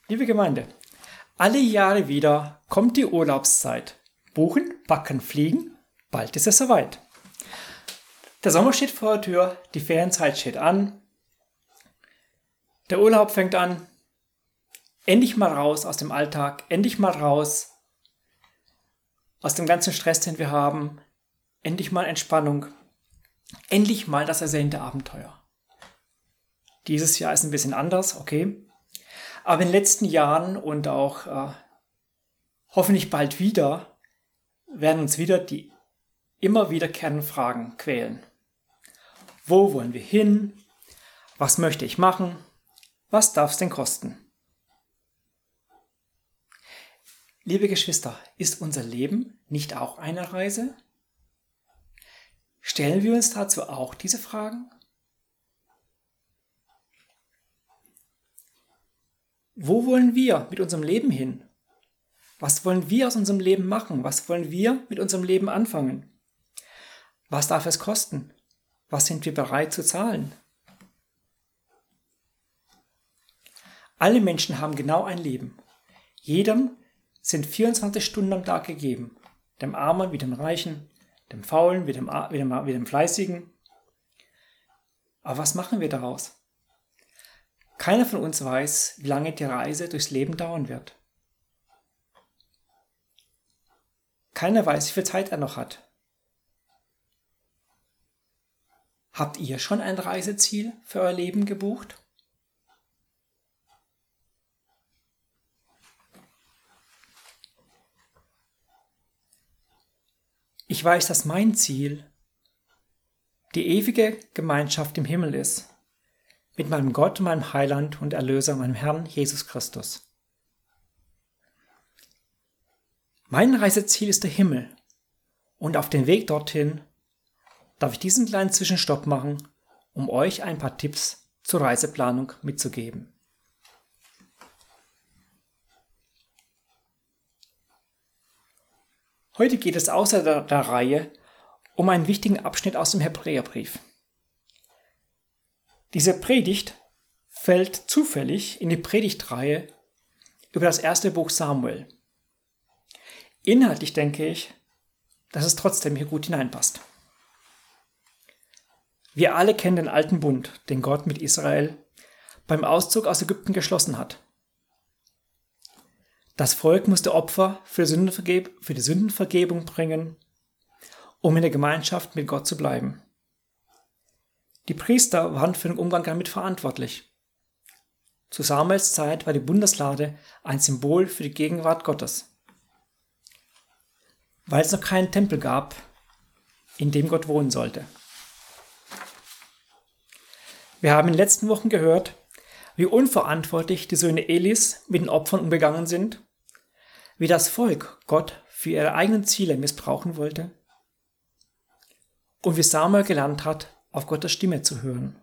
Liebe Gemeinde, alle Jahre wieder kommt die Urlaubszeit. Buchen, packen, fliegen, bald ist es soweit. Der Sommer steht vor der Tür, die Ferienzeit steht an, der Urlaub fängt an. Endlich mal raus aus dem Alltag, endlich mal raus aus dem ganzen Stress, den wir haben, endlich mal Entspannung, endlich mal das ersehnte Abenteuer. Dieses Jahr ist ein bisschen anders, okay. Aber in den letzten Jahren und auch hoffentlich bald wieder werden uns wieder die immer wiederkehrenden Fragen quälen. Wo wollen wir hin? Was möchte ich machen? Was darf es denn kosten? Liebe Geschwister, ist unser Leben nicht auch eine Reise? Stellen wir uns dazu auch diese Fragen? Wo wollen wir mit unserem Leben hin? Was wollen wir aus unserem Leben machen? Was wollen wir mit unserem Leben anfangen? Was darf es kosten? Was sind wir bereit zu zahlen? Alle Menschen haben genau ein Leben. Jedem sind 24 Stunden am Tag gegeben. Dem Armen wie dem Reichen, dem Faulen wie dem Fleißigen. Aber was machen wir daraus? Keiner von uns weiß, wie lange die Reise durchs Leben dauern wird. Keiner weiß, wie viel Zeit er noch hat. Habt ihr schon ein Reiseziel für euer Leben gebucht? Ich weiß, dass mein Ziel die ewige Gemeinschaft im Himmel ist, mit meinem Gott, meinem Heiland und Erlöser, meinem Herrn Jesus Christus. Mein Reiseziel ist der Himmel und auf dem Weg dorthin darf ich diesen kleinen Zwischenstopp machen, um euch ein paar Tipps zur Reiseplanung mitzugeben. Heute geht es außer der Reihe um einen wichtigen Abschnitt aus dem Hebräerbrief. Diese Predigt fällt zufällig in die Predigtreihe über das erste Buch Samuel. Inhaltlich denke ich, dass es trotzdem hier gut hineinpasst. Wir alle kennen den alten Bund, den Gott mit Israel beim Auszug aus Ägypten geschlossen hat. Das Volk musste Opfer für die Sündenvergebung bringen, um in der Gemeinschaft mit Gott zu bleiben. Die Priester waren für den Umgang damit verantwortlich. Zu Samuels Zeit war die Bundeslade ein Symbol für die Gegenwart Gottes, weil es noch keinen Tempel gab, in dem Gott wohnen sollte. Wir haben in den letzten Wochen gehört, wie unverantwortlich die Söhne Elis mit den Opfern umgegangen sind, wie das Volk Gott für ihre eigenen Ziele missbrauchen wollte und wie Samuel gelernt hat, auf Gottes Stimme zu hören.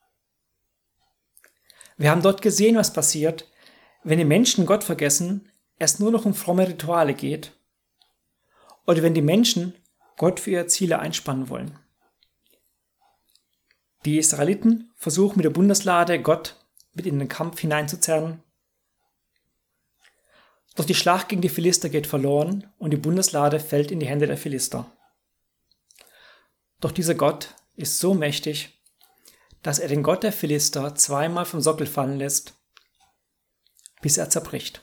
Wir haben dort gesehen, was passiert, wenn die Menschen Gott vergessen, es nur noch um fromme Rituale geht, oder wenn die Menschen Gott für ihre Ziele einspannen wollen. Die Israeliten versuchen mit der Bundeslade Gott mit in den Kampf hineinzuzerren. Doch die Schlacht gegen die Philister geht verloren und die Bundeslade fällt in die Hände der Philister. Doch dieser Gott ist so mächtig, dass er den Gott der Philister zweimal vom Sockel fallen lässt, bis er zerbricht.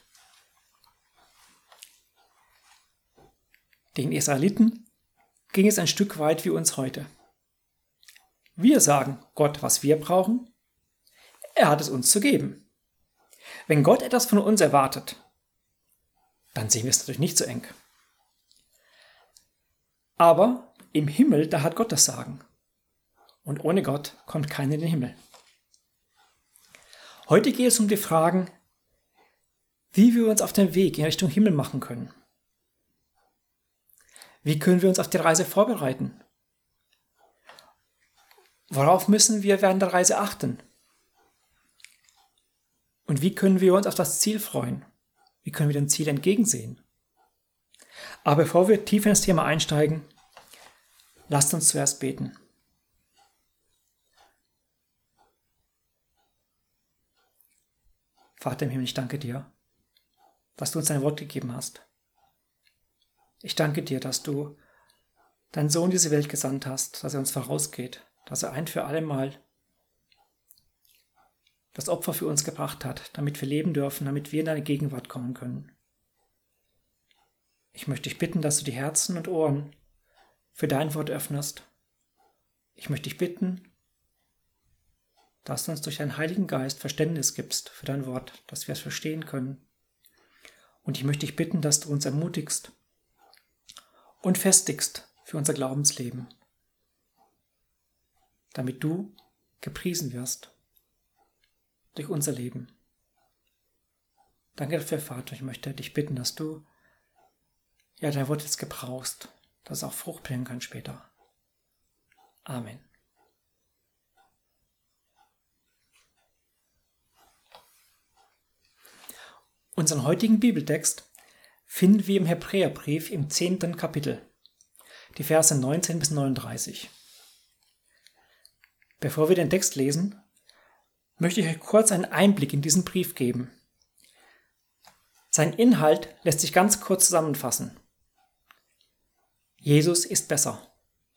Den Israeliten ging es ein Stück weit wie uns heute. Wir sagen Gott, was wir brauchen. Er hat es uns zu geben. Wenn Gott etwas von uns erwartet, dann sehen wir es natürlich nicht so eng. Aber im Himmel, da hat Gott das Sagen. Und ohne Gott kommt keiner in den Himmel. Heute geht es um die Fragen, wie wir uns auf den Weg in Richtung Himmel machen können. Wie können wir uns auf die Reise vorbereiten? Worauf müssen wir während der Reise achten? Und wie können wir uns auf das Ziel freuen? Wie können wir dem Ziel entgegensehen? Aber bevor wir tief in das Thema einsteigen, lasst uns zuerst beten. Vater im Himmel, ich danke dir, dass du uns dein Wort gegeben hast. Ich danke dir, dass du deinen Sohn in diese Welt gesandt hast, dass er uns vorausgeht, dass er ein für alle Mal das Opfer für uns gebracht hat, damit wir leben dürfen, damit wir in deine Gegenwart kommen können. Ich möchte dich bitten, dass du die Herzen und Ohren für dein Wort öffnest. Ich möchte dich bitten, dass du uns durch deinen Heiligen Geist Verständnis gibst für dein Wort, dass wir es verstehen können. Und ich möchte dich bitten, dass du uns ermutigst und festigst für unser Glaubensleben, damit du gepriesen wirst durch unser Leben. Danke dafür, Vater. Ich möchte dich bitten, dass du dein Wort jetzt gebrauchst, dass es auch Frucht bringen kann später. Amen. Unseren heutigen Bibeltext finden wir im Hebräerbrief im 10. Kapitel, die Verse 19 bis 39. Bevor wir den Text lesen, möchte ich euch kurz einen Einblick in diesen Brief geben. Sein Inhalt lässt sich ganz kurz zusammenfassen. Jesus ist besser.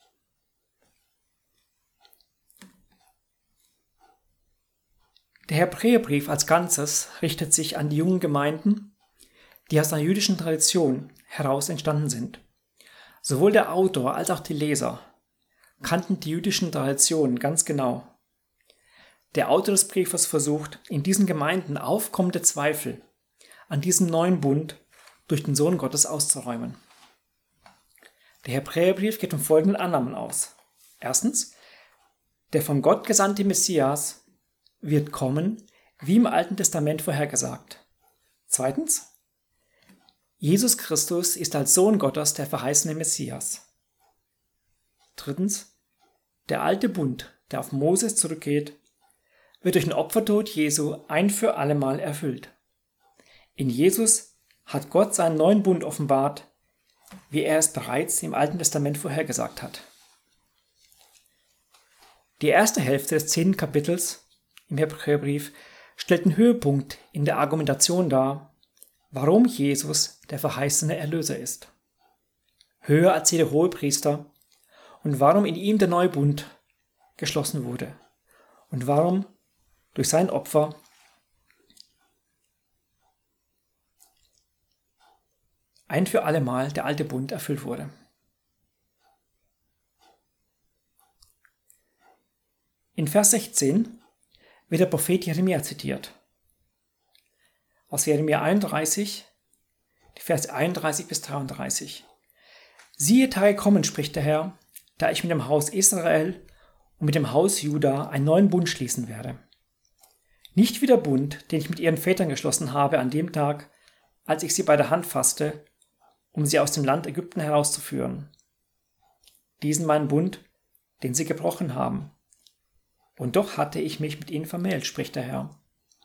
Der Hebräerbrief als Ganzes richtet sich an die jungen Gemeinden, die aus einer jüdischen Tradition heraus entstanden sind. Sowohl der Autor als auch die Leser kannten die jüdischen Traditionen ganz genau. Der Autor des Briefes versucht, in diesen Gemeinden aufkommende Zweifel an diesem neuen Bund durch den Sohn Gottes auszuräumen. Der Hebräerbrief geht von folgenden Annahmen aus. Erstens, der von Gott gesandte Messias wird kommen, wie im Alten Testament vorhergesagt. Zweitens, Jesus Christus ist als Sohn Gottes der verheißene Messias. Drittens, der alte Bund, der auf Moses zurückgeht, wird durch den Opfertod Jesu ein für allemal erfüllt. In Jesus hat Gott seinen neuen Bund offenbart, wie er es bereits im Alten Testament vorhergesagt hat. Die erste Hälfte des 10. Kapitels im Hebräerbrief stellt den Höhepunkt in der Argumentation dar, warum Jesus der verheißene Erlöser ist. Höher als jeder Hohepriester und warum in ihm der neue Bund geschlossen wurde und warum durch sein Opfer ein für allemal der alte Bund erfüllt wurde. In Vers 16 wird der Prophet Jeremia zitiert. Aus Jeremia 31, die Verse 31 bis 33. Siehe, Tage kommen, spricht der Herr, da ich mit dem Haus Israel und mit dem Haus Juda einen neuen Bund schließen werde. Nicht wie der Bund, den ich mit ihren Vätern geschlossen habe an dem Tag, als ich sie bei der Hand fasste, um sie aus dem Land Ägypten herauszuführen. Diesen meinen Bund, den sie gebrochen haben. Und doch hatte ich mich mit ihnen vermählt, spricht der Herr.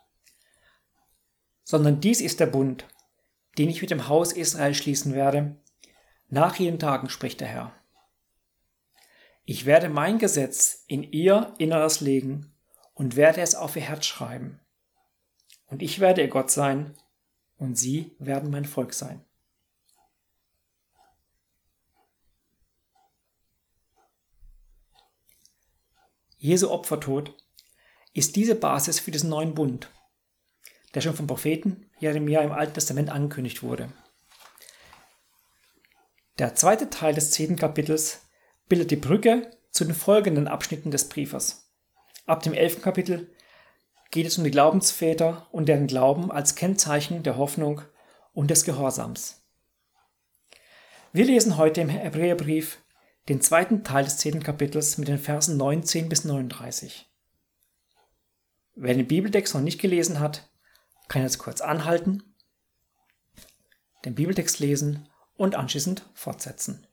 Sondern dies ist der Bund, den ich mit dem Haus Israel schließen werde, nach jenen Tagen, spricht der Herr. Ich werde mein Gesetz in ihr Inneres legen und werde es auf ihr Herz schreiben. Und ich werde ihr Gott sein, und sie werden mein Volk sein. Jesu Opfertod ist diese Basis für diesen neuen Bund, der schon vom Propheten Jeremia im Alten Testament angekündigt wurde. Der zweite Teil des 10. Kapitels bildet die Brücke zu den folgenden Abschnitten des Briefes. Ab dem 11. Kapitel geht es um die Glaubensväter und deren Glauben als Kennzeichen der Hoffnung und des Gehorsams. Wir lesen heute im Hebräerbrief den zweiten Teil des 10. Kapitels mit den Versen 19 bis 39. Wer den Bibeltext noch nicht gelesen hat, kann jetzt kurz anhalten, den Bibeltext lesen und anschließend fortsetzen.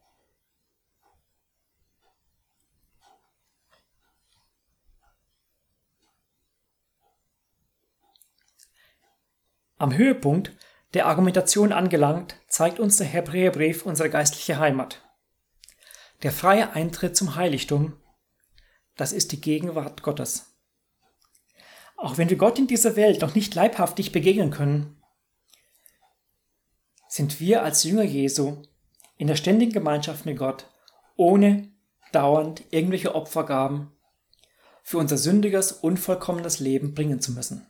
Am Höhepunkt der Argumentation angelangt, zeigt uns der Hebräerbrief unsere geistliche Heimat. Der freie Eintritt zum Heiligtum, das ist die Gegenwart Gottes. Auch wenn wir Gott in dieser Welt noch nicht leibhaftig begegnen können, sind wir als Jünger Jesu in der ständigen Gemeinschaft mit Gott, ohne dauernd irgendwelche Opfergaben für unser sündiges, unvollkommenes Leben bringen zu müssen.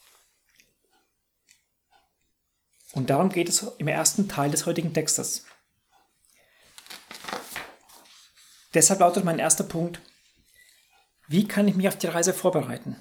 Und darum geht es im ersten Teil des heutigen Textes. Deshalb lautet mein erster Punkt: Wie kann ich mich auf die Reise vorbereiten?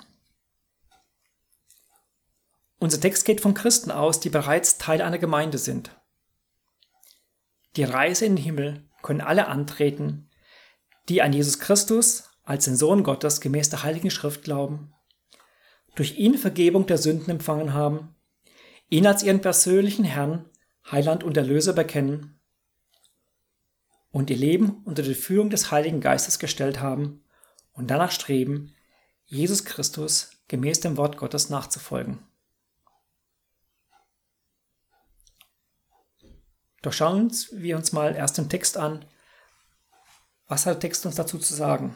Unser Text geht von Christen aus, die bereits Teil einer Gemeinde sind. Die Reise in den Himmel können alle antreten, die an Jesus Christus als den Sohn Gottes gemäß der Heiligen Schrift glauben, durch ihn Vergebung der Sünden empfangen haben, ihn als ihren persönlichen Herrn, Heiland und Erlöser bekennen und ihr Leben unter die Führung des Heiligen Geistes gestellt haben und danach streben, Jesus Christus gemäß dem Wort Gottes nachzufolgen. Doch schauen wir uns mal erst den Text an. Was hat der Text uns dazu zu sagen?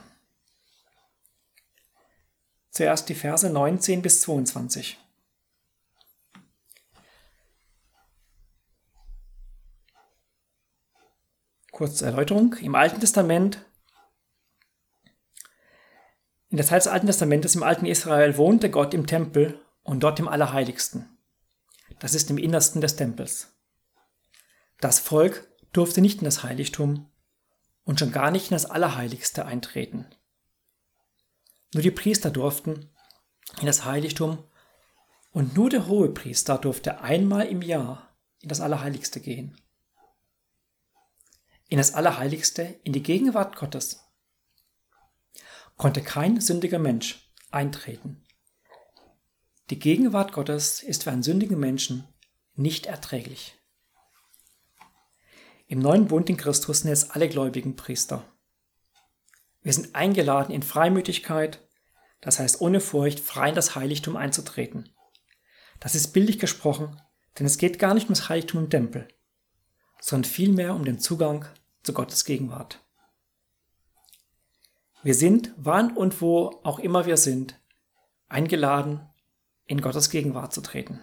Zuerst die Verse 19 bis 22. Kurze Erläuterung. Im Alten Testament, in der Zeit des Alten Testamentes im alten Israel wohnte Gott im Tempel und dort im Allerheiligsten. Das ist im Innersten des Tempels. Das Volk durfte nicht in das Heiligtum und schon gar nicht in das Allerheiligste eintreten. Nur die Priester durften in das Heiligtum und nur der Hohepriester durfte einmal im Jahr in das Allerheiligste gehen. In das Allerheiligste, in die Gegenwart Gottes, konnte kein sündiger Mensch eintreten. Die Gegenwart Gottes ist für einen sündigen Menschen nicht erträglich. Im neuen Bund in Christus sind jetzt alle Gläubigen Priester. Wir sind eingeladen, in Freimütigkeit, das heißt ohne Furcht, frei in das Heiligtum einzutreten. Das ist bildlich gesprochen, denn es geht gar nicht um das Heiligtum im Tempel, sondern vielmehr um den Zugang zu Gottes Gegenwart. Wir sind, wann und wo auch immer wir sind, eingeladen, in Gottes Gegenwart zu treten.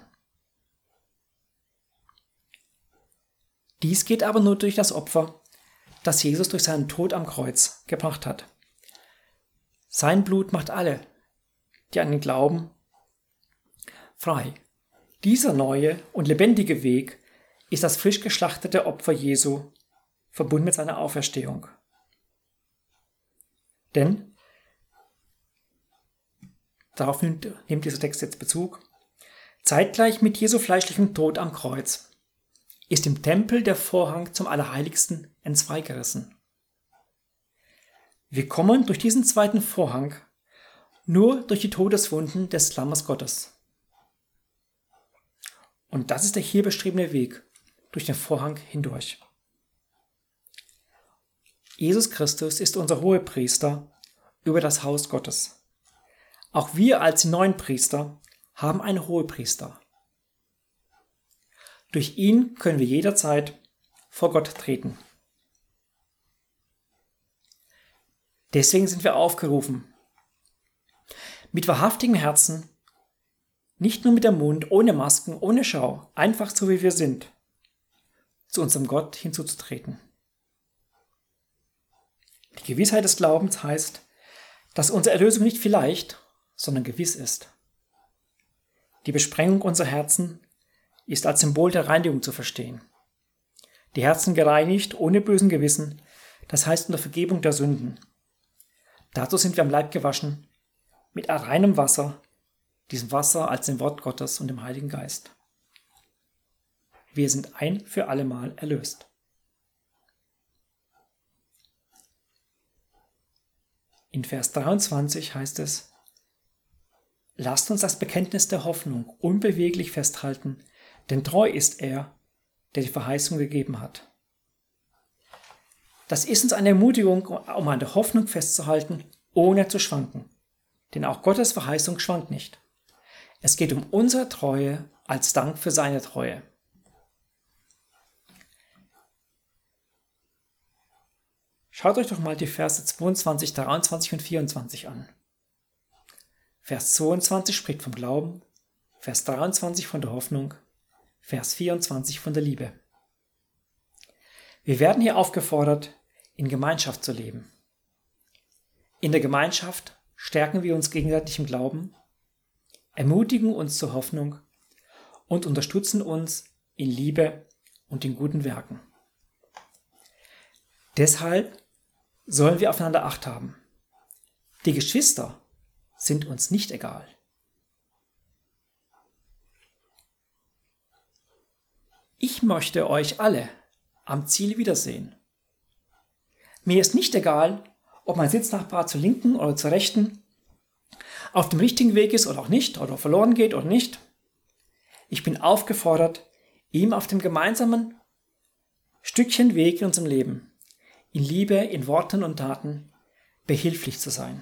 Dies geht aber nur durch das Opfer, das Jesus durch seinen Tod am Kreuz gebracht hat. Sein Blut macht alle, die an ihn glauben, frei. Dieser neue und lebendige Weg ist das frisch geschlachtete Opfer Jesu, verbunden mit seiner Auferstehung. Denn, darauf nimmt dieser Text jetzt Bezug, zeitgleich mit Jesu fleischlichem Tod am Kreuz ist im Tempel der Vorhang zum Allerheiligsten entzweigerissen. Wir kommen durch diesen zweiten Vorhang nur durch die Todeswunden des Lammes Gottes. Und das ist der hier beschriebene Weg durch den Vorhang hindurch. Jesus Christus ist unser Hohepriester über das Haus Gottes. Auch wir als neuen Priester haben einen Hohepriester. Durch ihn können wir jederzeit vor Gott treten. Deswegen sind wir aufgerufen, mit wahrhaftigem Herzen, nicht nur mit dem Mund, ohne Masken, ohne Schau, einfach so wie wir sind, zu unserem Gott hinzuzutreten. Die Gewissheit des Glaubens heißt, dass unsere Erlösung nicht vielleicht, sondern gewiss ist. Die Besprengung unserer Herzen ist als Symbol der Reinigung zu verstehen. Die Herzen gereinigt, ohne bösen Gewissen, das heißt unter Vergebung der Sünden. Dazu sind wir am Leib gewaschen, mit reinem Wasser, diesem Wasser als dem Wort Gottes und dem Heiligen Geist. Wir sind ein für allemal erlöst. In Vers 23 heißt es: Lasst uns das Bekenntnis der Hoffnung unbeweglich festhalten, denn treu ist er, der die Verheißung gegeben hat. Das ist uns eine Ermutigung, um an der Hoffnung festzuhalten, ohne zu schwanken. Denn auch Gottes Verheißung schwankt nicht. Es geht um unsere Treue als Dank für seine Treue. Schaut euch doch mal die Verse 22, 23 und 24 an. Vers 22 spricht vom Glauben, Vers 23 von der Hoffnung, Vers 24 von der Liebe. Wir werden hier aufgefordert, in Gemeinschaft zu leben. In der Gemeinschaft stärken wir uns gegenseitig im Glauben, ermutigen uns zur Hoffnung und unterstützen uns in Liebe und in guten Werken. Deshalb sollen wir aufeinander Acht haben. Die Geschwister sind uns nicht egal. Ich möchte euch alle am Ziel wiedersehen. Mir ist nicht egal, ob mein Sitznachbar zur Linken oder zur Rechten auf dem richtigen Weg ist oder auch nicht, oder verloren geht oder nicht. Ich bin aufgefordert, ihm auf dem gemeinsamen Stückchen Weg in unserem Leben, in Liebe, in Worten und Taten, behilflich zu sein.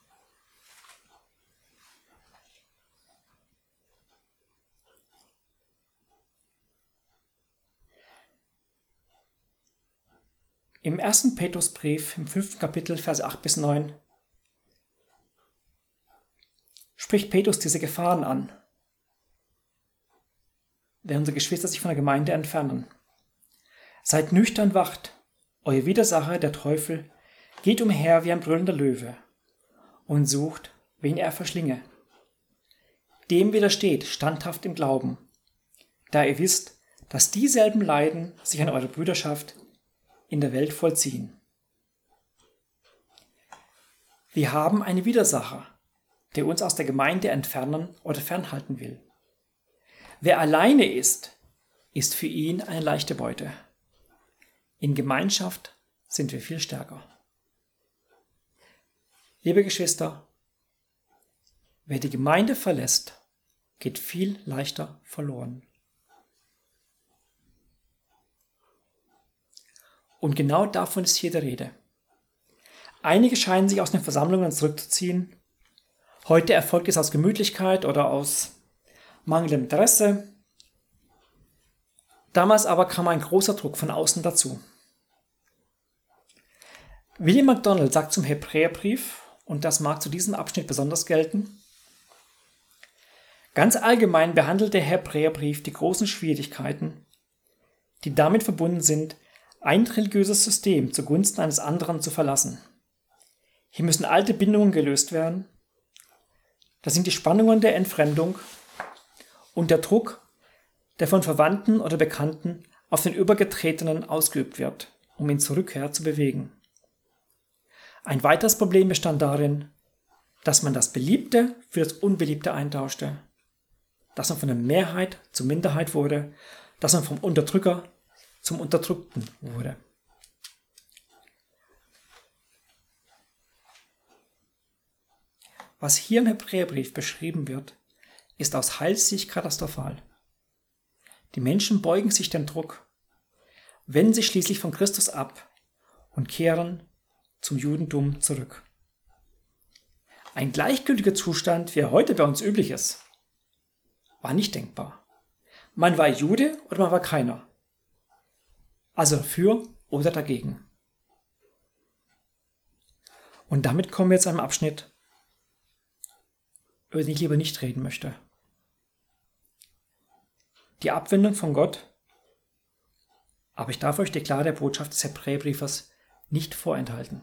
Im 1. Petrusbrief, im 5. Kapitel, Vers 8 bis 9, spricht Petrus diese Gefahren an, wenn unsere Geschwister sich von der Gemeinde entfernen. Seid nüchtern, wacht. Euer Widersacher, der Teufel, geht umher wie ein brüllender Löwe und sucht, wen er verschlinge. Dem widersteht standhaft im Glauben, da ihr wisst, dass dieselben Leiden sich an eurer Brüderschaft in der Welt vollziehen. Wir haben einen Widersacher, der uns aus der Gemeinde entfernen oder fernhalten will. Wer alleine ist, ist für ihn eine leichte Beute. In Gemeinschaft sind wir viel stärker. Liebe Geschwister, wer die Gemeinde verlässt, geht viel leichter verloren. Und genau davon ist hier die Rede. Einige scheinen sich aus den Versammlungen zurückzuziehen. Heute erfolgt es aus Gemütlichkeit oder aus mangelndem Interesse. Damals aber kam ein großer Druck von außen dazu. William MacDonald sagt zum Hebräerbrief, und das mag zu diesem Abschnitt besonders gelten: Ganz allgemein behandelt der Hebräerbrief die großen Schwierigkeiten, die damit verbunden sind, ein religiöses System zugunsten eines anderen zu verlassen. Hier müssen alte Bindungen gelöst werden. Das sind die Spannungen der Entfremdung und der Druck, der von Verwandten oder Bekannten auf den Übergetretenen ausgeübt wird, um ihn zur Rückkehr zu bewegen. Ein weiteres Problem bestand darin, dass man das Beliebte für das Unbeliebte eintauschte, dass man von der Mehrheit zur Minderheit wurde, dass man vom Unterdrücker zum Unterdrückten wurde. Was hier im Hebräerbrief beschrieben wird, ist aus Heilssicht katastrophal. Die Menschen beugen sich dem Druck, wenden sich schließlich von Christus ab und kehren zum Judentum zurück. Ein gleichgültiger Zustand, wie er heute bei uns üblich ist, war nicht denkbar. Man war Jude oder man war keiner. Also für oder dagegen. Und damit kommen wir zu einem Abschnitt, über den ich lieber nicht reden möchte. Die Abwendung von Gott, aber ich darf euch die klare Botschaft des Hebräerbriefes nicht vorenthalten.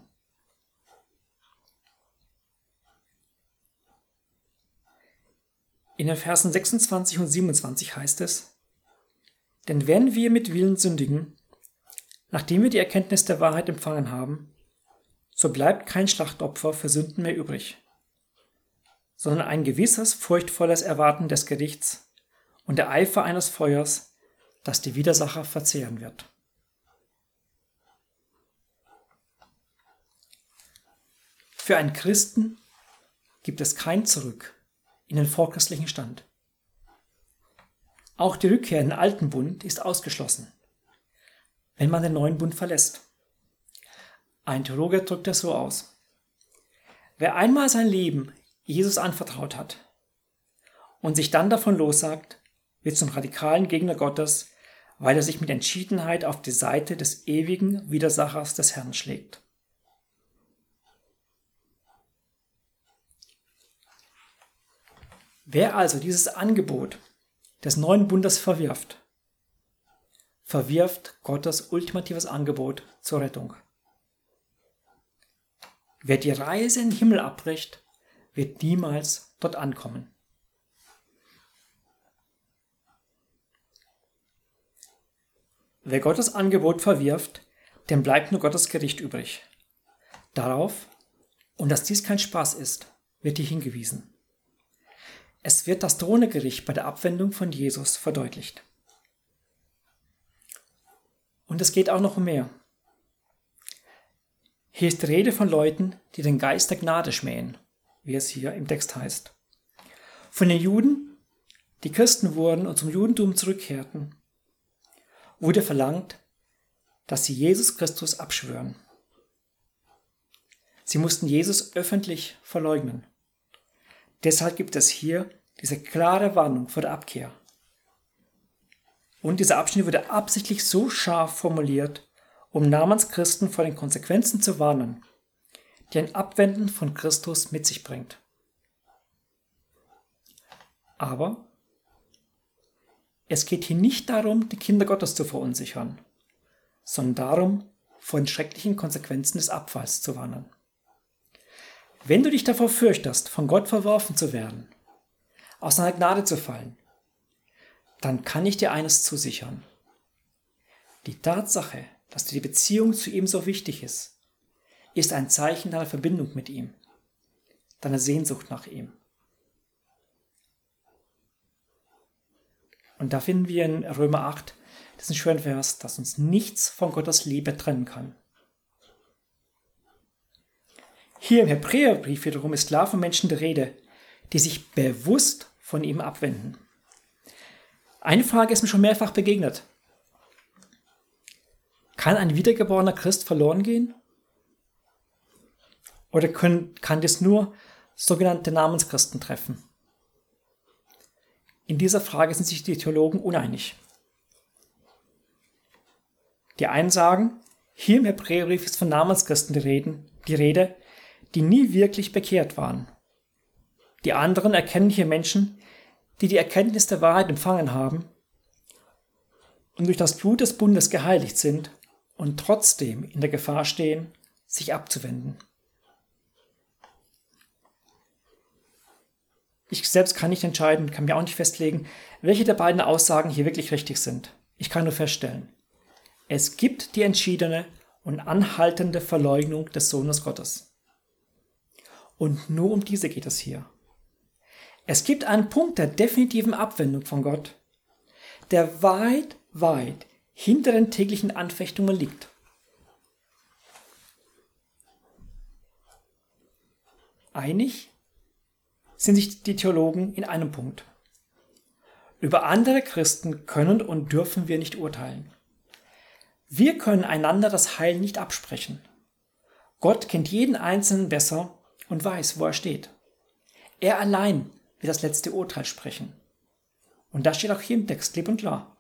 In den Versen 26 und 27 heißt es: Denn wenn wir mit Willen sündigen, nachdem wir die Erkenntnis der Wahrheit empfangen haben, so bleibt kein Schlachtopfer für Sünden mehr übrig, sondern ein gewisses, furchtvolles Erwarten des Gerichts und der Eifer eines Feuers, das die Widersacher verzehren wird. Für einen Christen gibt es kein Zurück in den vorchristlichen Stand. Auch die Rückkehr in den alten Bund ist ausgeschlossen, wenn man den neuen Bund verlässt. Ein Theologe drückt das so aus: Wer einmal sein Leben Jesus anvertraut hat und sich dann davon lossagt, wird zum radikalen Gegner Gottes, weil er sich mit Entschiedenheit auf die Seite des ewigen Widersachers des Herrn schlägt. Wer also dieses Angebot des neuen Bundes verwirft, verwirft Gottes ultimatives Angebot zur Rettung. Wer die Reise in den Himmel abbricht, wird niemals dort ankommen. Wer Gottes Angebot verwirft, dem bleibt nur Gottes Gericht übrig. Darauf, und dass dies kein Spaß ist, wird hier hingewiesen. Es wird das drohende Gericht bei der Abwendung von Jesus verdeutlicht. Und es geht auch noch um mehr. Hier ist die Rede von Leuten, die den Geist der Gnade schmähen, wie es hier im Text heißt. Von den Juden, die Christen wurden und zum Judentum zurückkehrten, wurde verlangt, dass sie Jesus Christus abschwören. Sie mussten Jesus öffentlich verleugnen. Deshalb gibt es hier diese klare Warnung vor der Abkehr. Und dieser Abschnitt wurde absichtlich so scharf formuliert, um Namenschristen vor den Konsequenzen zu warnen, die ein Abwenden von Christus mit sich bringt. Aber es geht hier nicht darum, die Kinder Gottes zu verunsichern, sondern darum, vor den schrecklichen Konsequenzen des Abfalls zu warnen. Wenn du dich davor fürchtest, von Gott verworfen zu werden, aus seiner Gnade zu fallen, dann kann ich dir eines zusichern. Die Tatsache, dass dir die Beziehung zu ihm so wichtig ist ein Zeichen deiner Verbindung mit ihm, deiner Sehnsucht nach ihm. Und da finden wir in Römer 8 diesen schönen Vers, dass uns nichts von Gottes Liebe trennen kann. Hier im Hebräerbrief wiederum ist klar von Menschen die Rede, die sich bewusst von ihm abwenden. Eine Frage ist mir schon mehrfach begegnet. Kann ein wiedergeborener Christ verloren gehen? Oder kann das nur sogenannte Namenschristen treffen? In dieser Frage sind sich die Theologen uneinig. Die einen sagen, hier im Hebräerbrief ist von Namenschristen die Rede, die nie wirklich bekehrt waren. Die anderen erkennen hier Menschen, die die Erkenntnis der Wahrheit empfangen haben und durch das Blut des Bundes geheiligt sind und trotzdem in der Gefahr stehen, sich abzuwenden. Ich selbst kann nicht entscheiden, kann mir auch nicht festlegen, welche der beiden Aussagen hier wirklich richtig sind. Ich kann nur feststellen, es gibt die entschiedene und anhaltende Verleugnung des Sohnes Gottes. Und nur um diese geht es hier. Es gibt einen Punkt der definitiven Abwendung von Gott, der weit, weit hinter den täglichen Anfechtungen liegt. Einig sind sich die Theologen in einem Punkt. Über andere Christen können und dürfen wir nicht urteilen. Wir können einander das Heil nicht absprechen. Gott kennt jeden Einzelnen besser und weiß, wo er steht. Er allein wird das letzte Urteil sprechen. Und das steht auch hier im Text klipp und klar.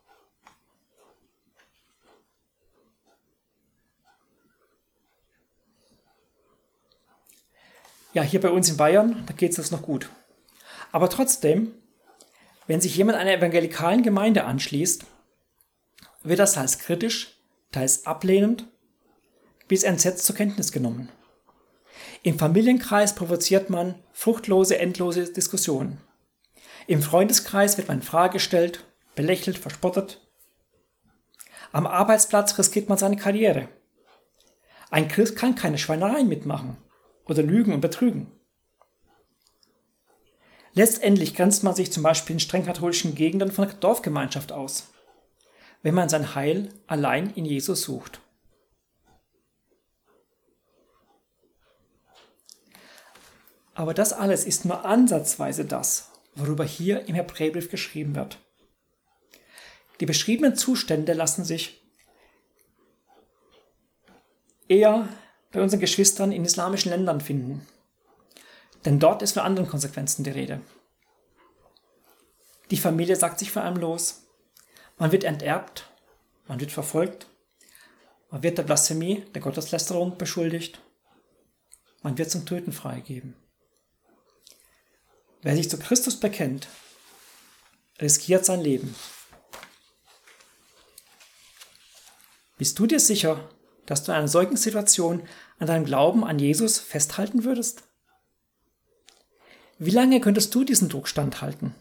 Ja, hier bei uns in Bayern, da geht es uns noch gut. Aber trotzdem, wenn sich jemand einer evangelikalen Gemeinde anschließt, wird das teils kritisch, teils ablehnend, bis entsetzt zur Kenntnis genommen. Im Familienkreis provoziert man fruchtlose, endlose Diskussionen. Im Freundeskreis wird man in Frage gestellt, belächelt, verspottet. Am Arbeitsplatz riskiert man seine Karriere. Ein Christ kann keine Schweinereien mitmachen oder lügen und betrügen. Letztendlich grenzt man sich zum Beispiel in streng katholischen Gegenden von der Dorfgemeinschaft aus, wenn man sein Heil allein in Jesus sucht. Aber das alles ist nur ansatzweise das, worüber hier im Hebräerbrief geschrieben wird. Die beschriebenen Zustände lassen sich eher bei unseren Geschwistern in islamischen Ländern finden. Denn dort ist von anderen Konsequenzen die Rede. Die Familie sagt sich von einem los. Man wird enterbt, man wird verfolgt, man wird der Blasphemie, der Gotteslästerung beschuldigt, man wird zum Töten freigegeben. Wer sich zu Christus bekennt, riskiert sein Leben. Bist du dir sicher, dass du in einer solchen Situation an deinem Glauben an Jesus festhalten würdest? Wie lange könntest du diesen Druck standhalten?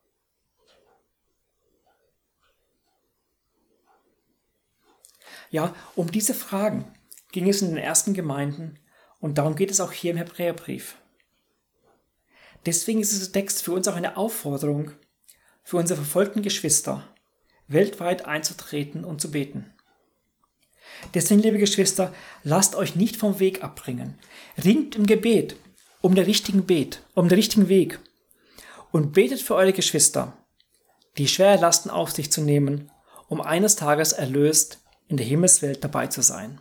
Ja, um diese Fragen ging es in den ersten Gemeinden und darum geht es auch hier im Hebräerbrief. Deswegen ist dieser Text für uns auch eine Aufforderung, für unsere verfolgten Geschwister weltweit einzutreten und zu beten. Deswegen, liebe Geschwister, lasst euch nicht vom Weg abbringen. Ringt im Gebet um den richtigen Weg und betet für eure Geschwister, die schwere Lasten auf sich zu nehmen, um eines Tages erlöst in der Himmelswelt dabei zu sein.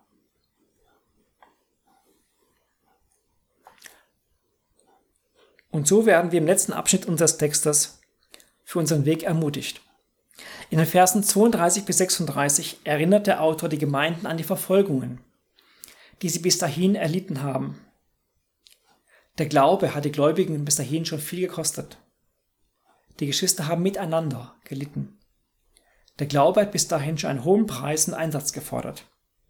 Und so werden wir im letzten Abschnitt unseres Textes für unseren Weg ermutigt. In den Versen 32 bis 36 erinnert der Autor die Gemeinden an die Verfolgungen, die sie bis dahin erlitten haben. Der Glaube hat die Gläubigen bis dahin schon viel gekostet. Die Geschwister haben miteinander gelitten. Der Glaube hat bis dahin schon einen hohen Preis und Einsatz gefordert.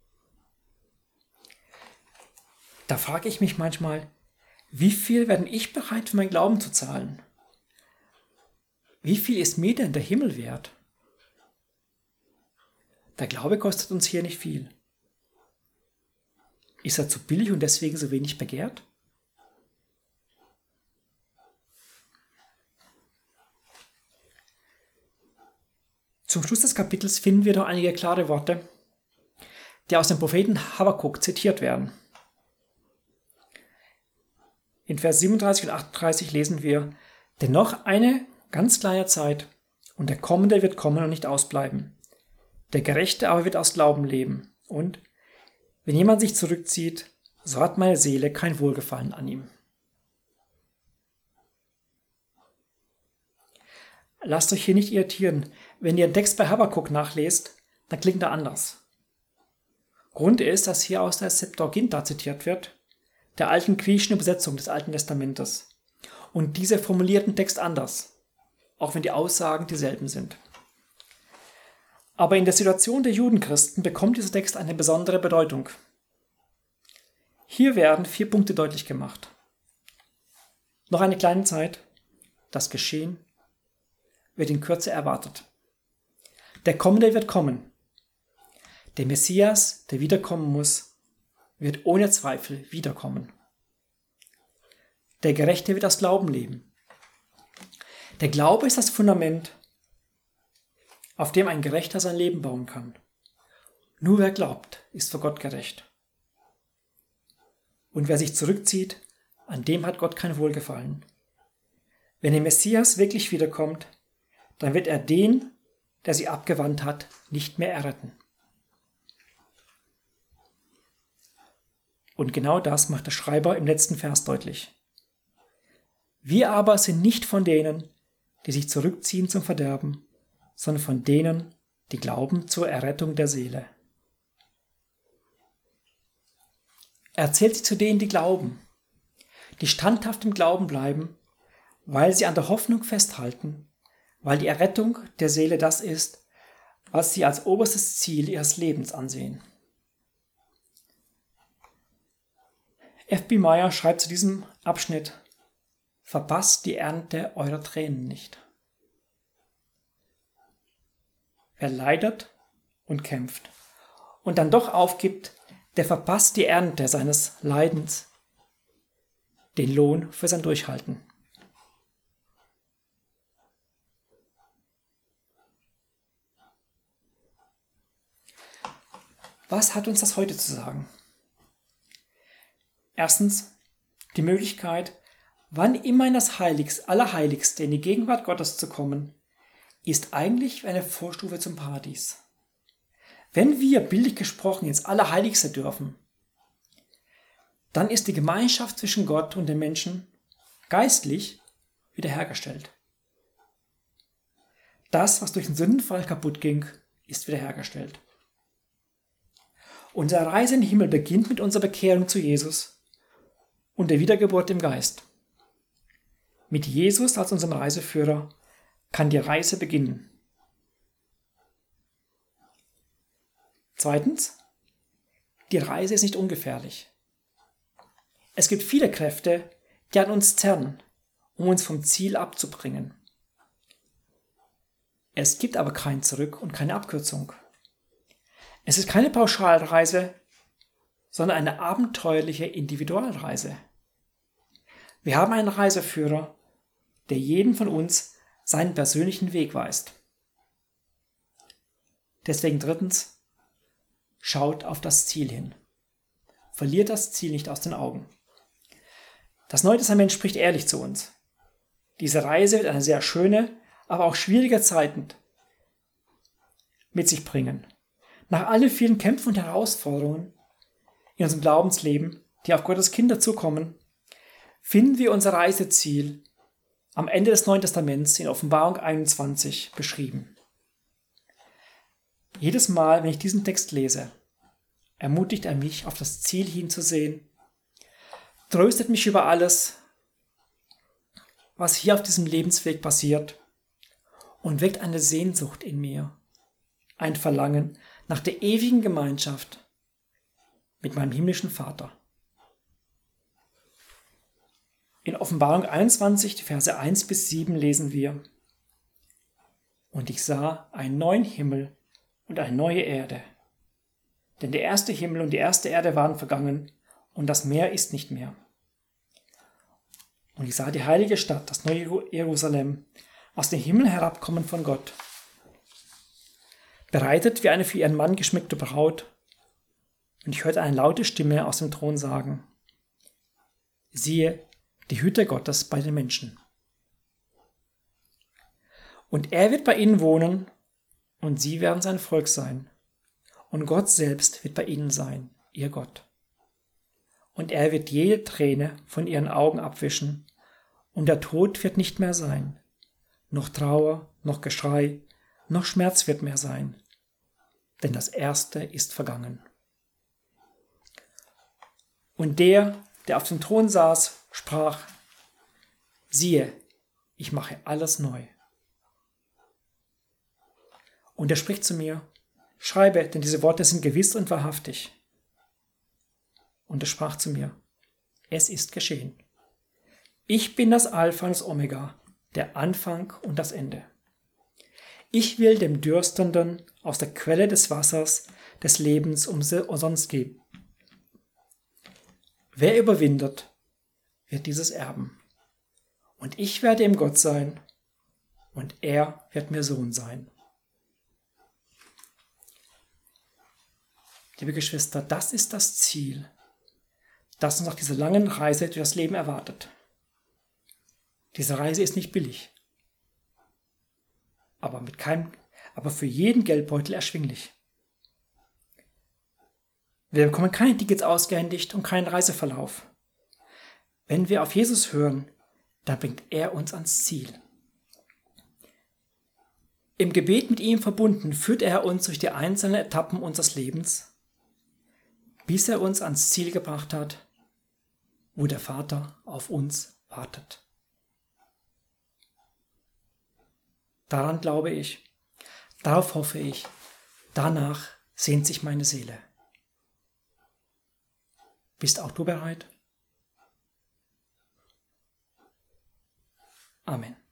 Da frage ich mich manchmal, wie viel werde ich bereit für meinen Glauben zu zahlen? Wie viel ist mir denn der Himmel wert? Der Glaube kostet uns hier nicht viel. Ist er zu billig und deswegen so wenig begehrt? Zum Schluss des Kapitels finden wir noch einige klare Worte, die aus dem Propheten Habakuk zitiert werden. In Vers 37 und 38 lesen wir: Denn noch eine ganz kleine Zeit, und der Kommende wird kommen und nicht ausbleiben. Der Gerechte aber wird aus Glauben leben. Und wenn jemand sich zurückzieht, so hat meine Seele kein Wohlgefallen an ihm. Lasst euch hier nicht irritieren. Wenn ihr den Text bei Habakuk nachlest, dann klingt er anders. Grund ist, dass hier aus der Septuaginta zitiert wird, der alten griechischen Übersetzung des Alten Testamentes. Und diese formuliert den Text anders, auch wenn die Aussagen dieselben sind. Aber in der Situation der Judenchristen bekommt dieser Text eine besondere Bedeutung. Hier werden 4 Punkte deutlich gemacht. Noch eine kleine Zeit, das Geschehen wird in Kürze erwartet. Der Kommende wird kommen. Der Messias, der wiederkommen muss, wird ohne Zweifel wiederkommen. Der Gerechte wird aus Glauben leben. Der Glaube ist das Fundament, auf dem ein Gerechter sein Leben bauen kann. Nur wer glaubt, ist vor Gott gerecht. Und wer sich zurückzieht, an dem hat Gott kein Wohlgefallen. Wenn der Messias wirklich wiederkommt, dann wird er den, der sie abgewandt hat, nicht mehr erretten. Und genau das macht der Schreiber im letzten Vers deutlich. Wir aber sind nicht von denen, die sich zurückziehen zum Verderben, sondern von denen, die glauben zur Errettung der Seele. Er zählt sich zu denen, die glauben, die standhaft im Glauben bleiben, weil sie an der Hoffnung festhalten, weil die Errettung der Seele das ist, was sie als oberstes Ziel ihres Lebens ansehen. F.B. Meyer schreibt zu diesem Abschnitt: Verpasst die Ernte eurer Tränen nicht. Wer leidet und kämpft und dann doch aufgibt, der verpasst die Ernte seines Leidens, den Lohn für sein Durchhalten. Was hat uns das heute zu sagen? Erstens, die Möglichkeit, wann immer in das Allerheiligste, in die Gegenwart Gottes zu kommen, ist eigentlich eine Vorstufe zum Paradies. Wenn wir, bildlich gesprochen, ins Allerheiligste dürfen, dann ist die Gemeinschaft zwischen Gott und den Menschen geistlich wiederhergestellt. Das, was durch den Sündenfall kaputt ging, ist wiederhergestellt. Unsere Reise in den Himmel beginnt mit unserer Bekehrung zu Jesus und der Wiedergeburt im Geist. Mit Jesus als unserem Reiseführer kann die Reise beginnen. Zweitens, die Reise ist nicht ungefährlich. Es gibt viele Kräfte, die an uns zerren, um uns vom Ziel abzubringen. Es gibt aber kein Zurück und keine Abkürzung. Es ist keine Pauschalreise, sondern eine abenteuerliche Individualreise. Wir haben einen Reiseführer, der jeden von uns seinen persönlichen Weg weist. Deswegen drittens, schaut auf das Ziel hin. Verliert das Ziel nicht aus den Augen. Das Neue Testament spricht ehrlich zu uns. Diese Reise wird eine sehr schöne, aber auch schwierige Zeit mit sich bringen. Nach all den vielen Kämpfen und Herausforderungen in unserem Glaubensleben, die auf Gottes Kinder zukommen, finden wir unser Reiseziel am Ende des Neuen Testaments in Offenbarung 21 beschrieben. Jedes Mal, wenn ich diesen Text lese, ermutigt er mich, auf das Ziel hinzusehen, tröstet mich über alles, was hier auf diesem Lebensweg passiert und weckt eine Sehnsucht in mir, ein Verlangen nach der ewigen Gemeinschaft mit meinem himmlischen Vater. In Offenbarung 21, die Verse 1 bis 7 lesen wir: Und ich sah einen neuen Himmel und eine neue Erde. Denn der erste Himmel und die erste Erde waren vergangen, und das Meer ist nicht mehr. Und ich sah die heilige Stadt, das neue Jerusalem, aus dem Himmel herabkommen von Gott, bereitet wie eine für ihren Mann geschmückte Braut. Und ich hörte eine laute Stimme aus dem Thron sagen: Siehe, die Hütte Gottes bei den Menschen. Und er wird bei ihnen wohnen, und sie werden sein Volk sein. Und Gott selbst wird bei ihnen sein, ihr Gott. Und er wird jede Träne von ihren Augen abwischen, und der Tod wird nicht mehr sein, noch Trauer, noch Geschrei, noch Schmerz wird mehr sein, denn das Erste ist vergangen. Und der auf dem Thron saß, sprach: Siehe, ich mache alles neu. Und er spricht zu mir: Schreibe, denn diese Worte sind gewiss und wahrhaftig. Und er sprach zu mir: Es ist geschehen. Ich bin das Alpha und das Omega, der Anfang und das Ende. Ich will dem Dürstenden aus der Quelle des Wassers des Lebens umsonst geben. Wer überwindet, wird dieses erben. Und ich werde ihm Gott sein, und er wird mir Sohn sein. Liebe Geschwister, das ist das Ziel, das uns auf dieser langen Reise durch das Leben erwartet. Diese Reise ist nicht billig, aber für jeden Geldbeutel erschwinglich. Wir bekommen keine Tickets ausgehändigt und keinen Reiseverlauf. Wenn wir auf Jesus hören, dann bringt er uns ans Ziel. Im Gebet mit ihm verbunden führt er uns durch die einzelnen Etappen unseres Lebens, bis er uns ans Ziel gebracht hat, wo der Vater auf uns wartet. Daran glaube ich, darauf hoffe ich, danach sehnt sich meine Seele. Bist auch du bereit? Amen.